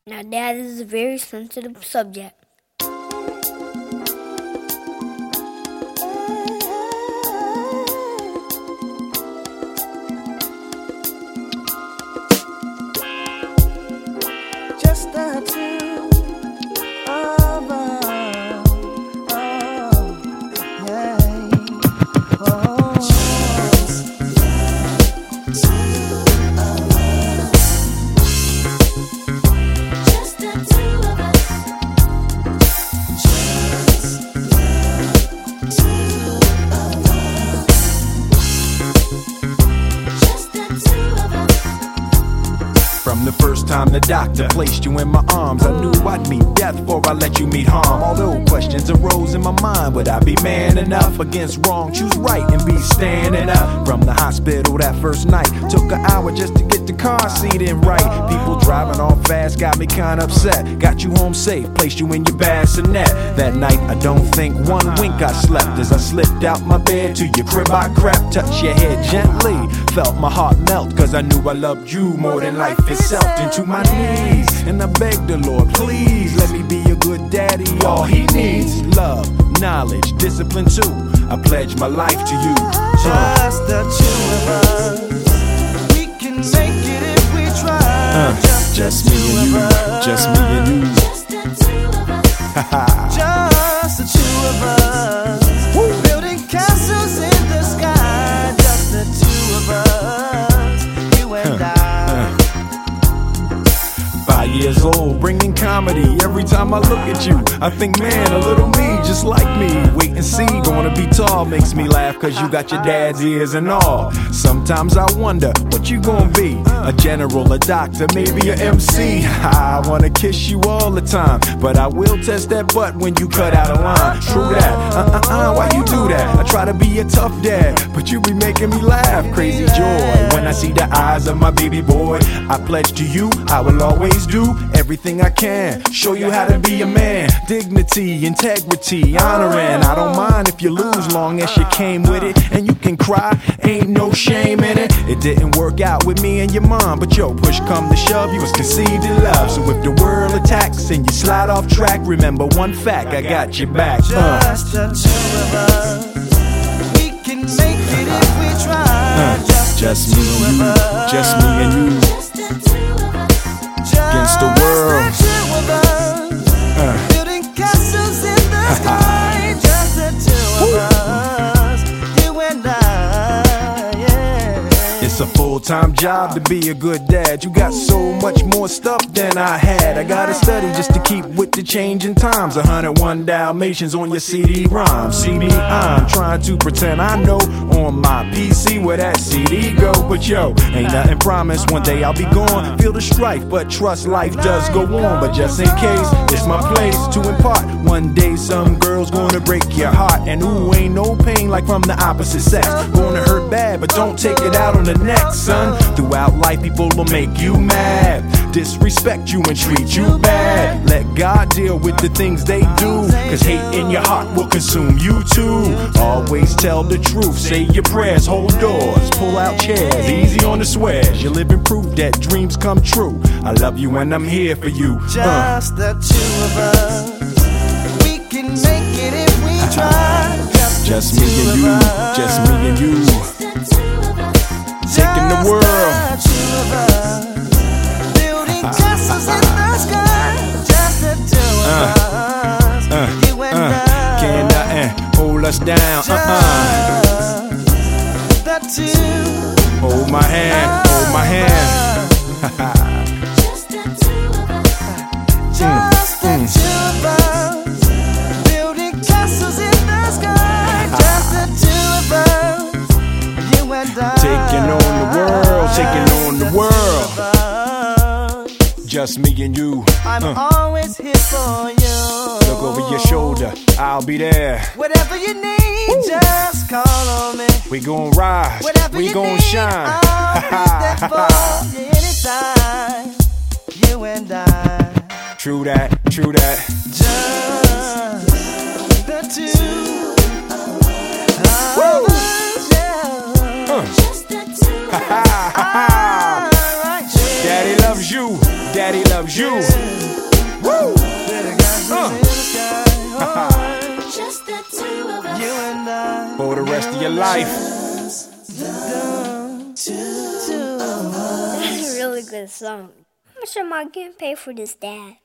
Now, that is a very sensitive subject. Just the two of us. Oh, yeah. Oh. Just the two of us. From the first time the doctor placed you in my arms, I knew I'd meet death before I let you meet harm. Although questions arose in my mind, would I be man enough against wrong? Choose right and be standing up. From the hospital that first night, took an hour just to get the car seat in right. People driving off fast got me kinda upset. Got you home safe, placed you in your bassinet. That night I don't think one wink I slept. As I slipped out my bed to your crib I crept. Touched your head gently, felt my heart melt, cause I knew I loved you more than life itself. Into my knees, and I begged the Lord, please let me be a good daddy. All he needs, love, knowledge, discipline too. I pledge my life to you. Just the two of us. We can make it if we try. Just me and you, just me and you. Just the two of us. Just the two of us. Building castles in the sky. Just the two of us. You and I. 5 years old, bringing comedy. Every time I look at you, I think, man, a little me, just like me. Wait and see, gonna be tall, makes me laugh, cause you got your dad's ears and all. Sometimes I wonder, what you gonna be? A general, a doctor, maybe a MC. I wanna kiss you all the time, but I will test that butt when you cut out a line. True that, why you do that? I try to be a tough dad, but you be making me laugh. Crazy joy, when I see the eyes of my baby boy. I pledge to you, I will always do everything I can. Show you how to be a man. Dignity, integrity, honoring. I don't mind if you lose, long as you came with it. And you can cry, ain't no shame in it. It didn't work out with me and your mom, but yo, push come to shove, you was conceived in love. So if the world attacks and you slide off track, remember one fact, I got your back. Just the two of us. We can make it if we try. Just me and you, just me and you. Just the two of us. Against the world. Just the two of us. Building castles in the sky. Just the two of us. You and I, yeah. It's a full-time job to be a good dad. You got so much more stuff than I had. I gotta study just to keep with the changing times. 101 Dalmatians on your CD-ROM. See me, I'm trying to pretend I know on my PC where that CD go. But yo, ain't nothing promised. One day I'll be gone. Feel the strife, but trust life does go on. But just in case, it's my place to impart. One day some girl's gonna break your heart. And ooh, ain't no pain like from the opposite sex. Gonna hurt bad, but don't take it out on the next, son. Throughout life, people will make you mad, disrespect you and treat you bad. Let God deal with the things they do, cause hate in your heart will consume you too. Always tell the truth, say your prayers, hold doors, pull out chairs, easy on the swears. You're living proof that dreams come true. I love you and I'm here for you. Just the two of us. We can make it if we try. Just me and you, just me and you. Just the two of us. Taking the world. Just the two of us. Building castles in the sky. Just the two of us. You and I. Can't nothing hold us down. Just the two. Hold my hand, hold my hand. Just the two of us. Just the two of us. Building castles in the sky. Just the two of us. You and I. Taking on the world, taking on the world. Just me and you. I'm always here for you. Look over your shoulder, I'll be there. Whatever you need, just call on me. We gon' rise, Whatever we you gon' need, shine. I'll be there for you anytime. You and I. True that, true that. Just the two of us, yeah. Just the two of us. All right, yeah. Daddy loves you, daddy loves you. Woo! Just the two of us. You and I. For the rest of your life. That's a really good song. How much am I getting paid for this, Dad?